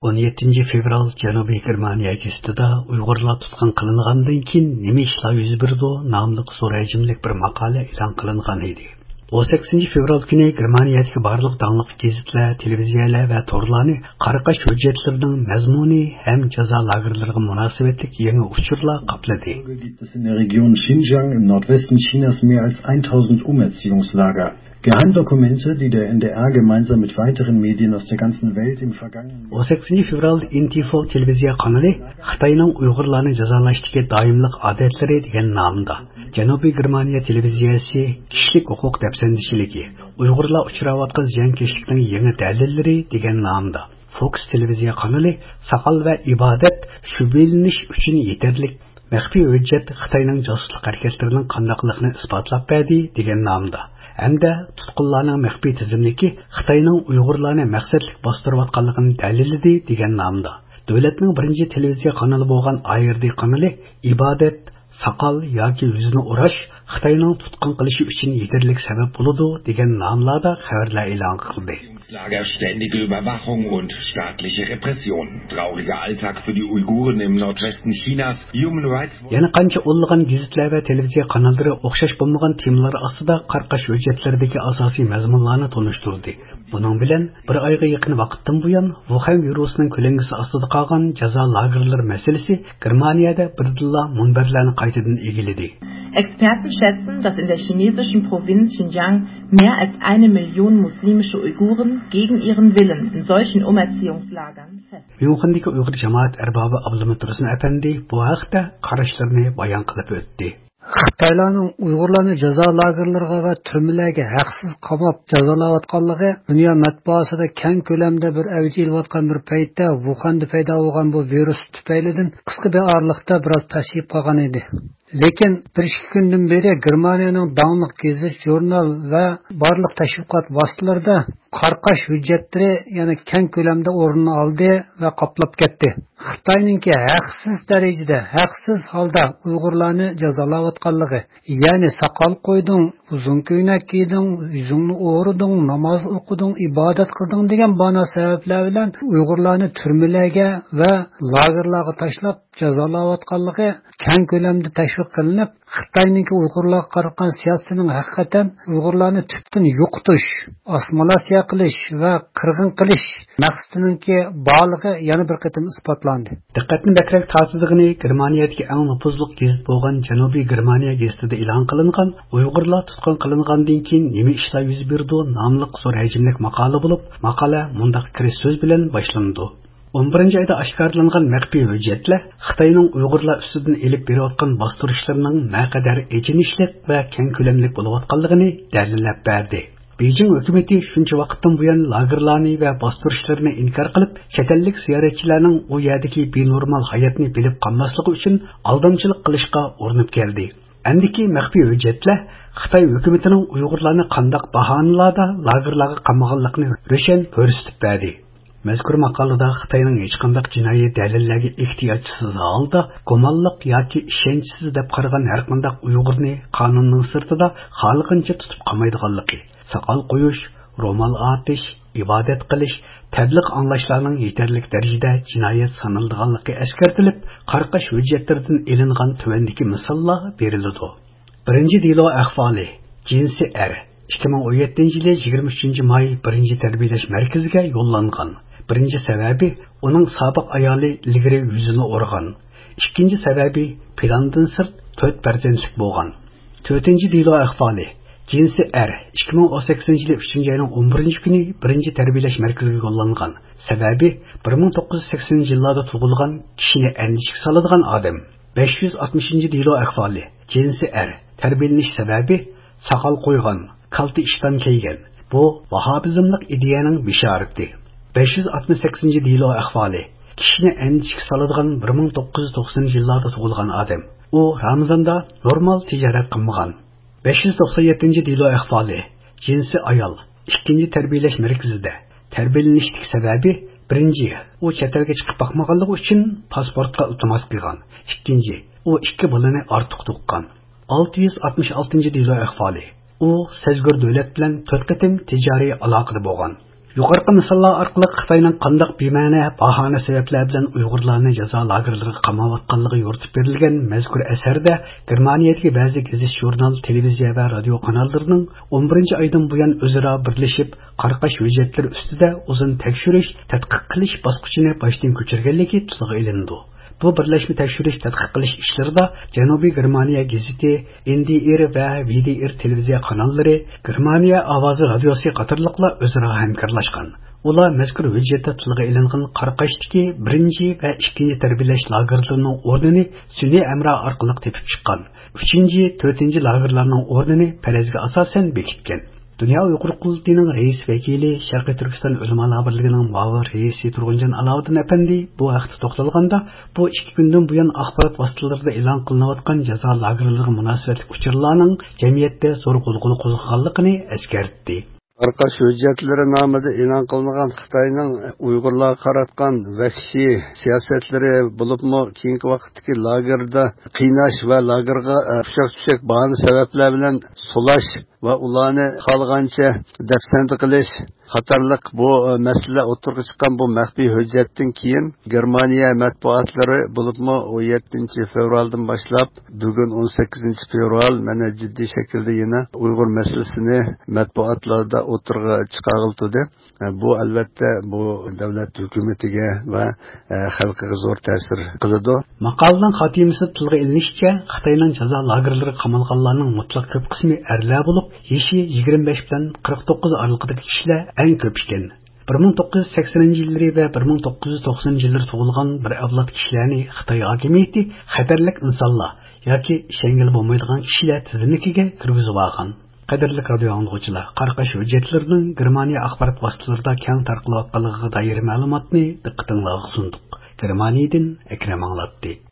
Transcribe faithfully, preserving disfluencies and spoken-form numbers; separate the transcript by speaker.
Speaker 1: o'n yettinchi fevral Janubiy Germaniya gazitida Uyg'urlar tutqun qilingandan keyin nima ishlar yuz berdi nomli so'rayjimlik bir maqola e'lon qilingan edi. o'n sakkizinchi fevral kuni Germaniyadagi barliq dangliq gazetlar, televiziyalar va torlarni qarqash hujjatlarining mazmuni ham jazo lagerlariga munosabatli yangi uchurlar qapladi.
Speaker 2: Gibt es in der Region Xinjiang im Nordwesten Chinas mehr als tausend Umerziehungslager. Geheimdokumente, die der N D R gemeinsam mit weiteren Medien aus der ganzen Welt im vergangenen
Speaker 1: o'n sakkizinchi fevral Intifo televiziya kanali Xitoyning Uyg'urlarni jazolashdagi doimlik odatlari degan nomda Janubiy Germaniya televiziyasi kishilik huquq dafsandishiligi, Uyg'urlar uchrayotgan ziyonkashlikning yangi dalillari degan nomda Fox televiziya kanali saqol va ibodat shubhalanish uchun yetarli maxfiy hujjat Xitoyning josuslik harakatlarining qandaqligini isbotlab berdi degan nomda hamda tutqunlarning maxfiy tizimligi Xitoyning Uyg'urlarni maqsadlik bostirayotganligini dalilladi degan nomda davlatning birinchi televiziya kanali bo'lgan A R D kanali ibodat, saqol yoki yuzni urash Xitoyning tutqun qilishi uchun yetarli sabab bo'ladi degan nomlarda xabarlar e'lon qildi.
Speaker 3: Lager, ständige Überwachung und staatliche Repression. Trauriger Alltag für die Uiguren im Nordwesten Chinas. Human Rights Watch.
Speaker 1: Yana qancha o'nlagan gazetlar va televiziya kanallari o'xshash bo'lmagan temalar ostida qarqash hujjatlaridagi asosiy mazmunlarni tunishtirdi. Buning bilan bir oyga yaqin vaqtdan buyon Wuhan virusining ko'langisi ostida qolgan jazo lagerlari masalasi Germaniyada birdilla munbarlarni qaytadan egiladi.
Speaker 4: Experten schätzen, dass in der chinesischen Provinz Xinjiang mehr als eine Million muslimische Uiguren gegen ihren Willen in solchen Umerziehungslagern fest.
Speaker 1: Yuqindagi Uyg'ur jamoat arbobi Abdulhamid Tursun apandi bu haqda qarashlarini bayon qilib o'tdi.
Speaker 5: Xitoylarning Uyg'urlarni jazo lagerlariga va turmalarga haqsiz qamab jazolayotganligi dunyo matbuotida keng ko'lamda bir avj olayotgan bir paytda Wuhanda paydo bo'lgan bu virus tufaylidan qisqa bir oraliqda biroz pasayib qolgan edi. Lekin bir ikki kundan beri Germaniyaning dangliq gazet, jurnal va barliq tashviqot vositalarida qarqash hujjatlari yana keng ko'lamda o'rin oldi va qoplab ketdi. Xitoyninki haqsiz darajada, haqsiz holda Uyg'urlarni jazolayotganligi, ya'ni saqol qo'yding, uzun ko'ylak kiyding, yuzingni o'g'riding, namoz o'qiding, ibodat qilding degan bano sabablar bilan Uyg'urlarni turmalarga va lagerlarga tashlab jazolayotganligi keng ko'lamda tashviq qilinib, Xitoyninki Uyg'urlarga qaratan siyosatining haqiqatan Uyg'urlarni tubdan yo'qotish, osmonasiya qilish va qirg'in qilish maqsadiningki borligi yana bir qatim isbotlandi.
Speaker 1: Diqqatni bakrak tortadigan Germaniyadagi eng nufuzli gazet bo'lgan Janubiy Germaniya gazetida e'lon qilingan Uyg'urlar tutqun qilingandan keyin nima ishlar yuz berdi nomli zo'r hajmlik maqola bo'lib, maqola mundaq kirish so'z bilan boshlandi. o'n birinchi oyda oshkorlangan maxfiy hujjatlar Xitoyning Uyg'urlar ustidan elib berayotgan bostirishlarning naqadar ejinishlik va keng ko'lamli bo'layotganligini dalillab berdi. Beijing hukumati shuncha vaqtdan buyon lagerlarni va bostirishlarni inkor qilib, chet ellik ziyoratchilarning u yerdagi benormal hayotni bilib qolmasligi uchun aldamchilik qilishga urinib keldi. Andiki maxfiy hujjatlar Xitoy hukumatining Uyg'urlarni qandaq bahonalarda lagerlarga qamag'anligini ro'shan ko'rsatib berdi. Mazkur maqolada Xitoyning hech qanday jinoiy dalillarga ehtiyojsiz holda gumonliq yoki ishonchsiz deb qaragan har qanday Uyg'urni qonunning sirtida xalqincha tutib qolmaydiganligi, saqol qo'yish, ro'mol otish, ibodat qilish, tabliq anglashlarning yetarli darajada jinoyat sanaldiganligi eskartilib, qarqash hujjatlaridan elingan tuvandagi misollar beriladi. Birinchi delo ahvoli, jinsi er ikki ming o'n yettinchi yil yigirma uchinchi may birinchi tarbiyalash markaziga yo'llangan. Birinchi sababi uning sobiq ayoli ilgari yuzini o'rgan. Ikkinchi sababi plandan sirt to'rt farzandlik bo'lgan. To'rtinchi delo ahvoli, jinsi er ikki ming o'n sakkizinchi yil uchinchi oyning o'n birinchi kuni birinchi tarbiyalash markaziga yo'llangan. Sababi bir ming to'qqiz yuz saksoninchi yillarda tug'ilgan, kishini andishga soladigan odam. besh yuz oltmishinchi delo ahvoli, jinsi er tarbiyalanish sababi saqol qo'ygan, kalti ishdan kelgan. Bu vahobizmlik ideyaning bishorati. besh yuz oltmish sakkizinchi delo ahvoli, kishini andishga soladigan bir ming to'qqiz yuz to'qsoninchi yillarda tug'ilgan odam. U Ramazonda normal tijorat qilmagan. besh yuz to'qson yettinchi delo ahvoli, jinsi ayol, ikkinchi tarbiyalash markazida. Tarbiyalanishlik sababi birinchi, u chet elga chiqib boqmaganligi uchun pasportga iltimos qilgan. Ikkinchi, u ikki bolani ortiq tuqqan. olti yuz oltmish oltinchi delo ahvoli, u sezgur davlat bilan to'rt qatim tijoriy aloqada bo'lgan. Yuqorqi misollar orqali Xitoyning qandaq bema'ni bahona sabablar bilan Uyg'urlarni jazo lagerlariga qamayotganligi yoritib berilgan mazkur asarda Germaniyadagi ba'zi gazet, jurnal, televiziya va radio kanallarining o'n birinchi oydan buyon o'zaro birlashib qarqash hujjatlari ustida uzun tekshirish, tadqiq qilish bosqichini boshdan kechirganligi tilga ilindi. Bu birlashma tekshirish tadqiq qilish ishlarida Janubiy Germaniya gazeti, N D R va V D R televiziya kanallari, Germaniya ovozi radiosi qatorliqlar o'zaro hamkorlashgan. Ular mazkur hujjatda tilga ilingan qarqashdagi birinchi va ikkinchi tarbiyalash lagerlarining o'rnini sun'iy amra orqali tepib chiqqan. uchinchi, to'rtinchi lagerlarning o'rnini farazga asosan bekitgan. Dünya Uyghur Qulluğu'nun reis vekili Şarkı Türkistan Ölümalar Birliği'nin muavir reisi Turguncan Alavuddin Efendi bu haqda to'xtalganda bu ikki kundan buyon axborot vositalarida e'lon qilinayotgan jazo lagerlariga munosabatli uchurlarning jamiyatda zo'r qo'zg'olon qo'zg'aganligini eskartdi.
Speaker 6: Qarqash hujjatlari nomida e'lon qilingan Xitoyning Uyg'urlarga qaratgan vahshiy siyosatlari bo'libmi keyingi vaqtdagi lagerda qiynash va lagerga pushak-pushak bahona sabablar bilan sulash va ularni xohlagancha dafsanda qilish qatorliq bu masala o'tirg'i chiqqan bu maxfiy hujjatdan keyin Germaniya matbuotlari bo'libmi o'n yettinchi fevraldan boshlab bugun o'n sakkizinchi fevral mana jiddiy shaklda yana Uyg'ur masalasini matbuotlarda o'tirg'i chiqarildi. Bu albatta bu davlat hukumatiga va xalqiga zo'r ta'sir qiladi.
Speaker 1: Maqolaning xotimasi tilga ilinishicha Xitoyning jazo lagerlari qamalganlarning mutlaq ko'p qismi erlar bo'lib, yashi yigirma besh dan qirq to'qqiz oralig'idagi kishilar eng ko'p ekan. bir ming to'qqiz yuz saksoninchi yillari va bir ming to'qqiz yuz to'qsoninchi yillarda tug'ilgan bir avlod kishilarni Xitoy hokimiyati xatarlik insonlar yoki ishongil bo'lmaydigan kishilar tizimiga kirgizib olgan. Qadrli radio anglag'uchilar, qarqash hujjatlarining Germaniya axborot vositalarida keng tarqalayotganligiga doir ma'lumotni diqqatingizga sundiq. Germaniyadan Akram anglatdi.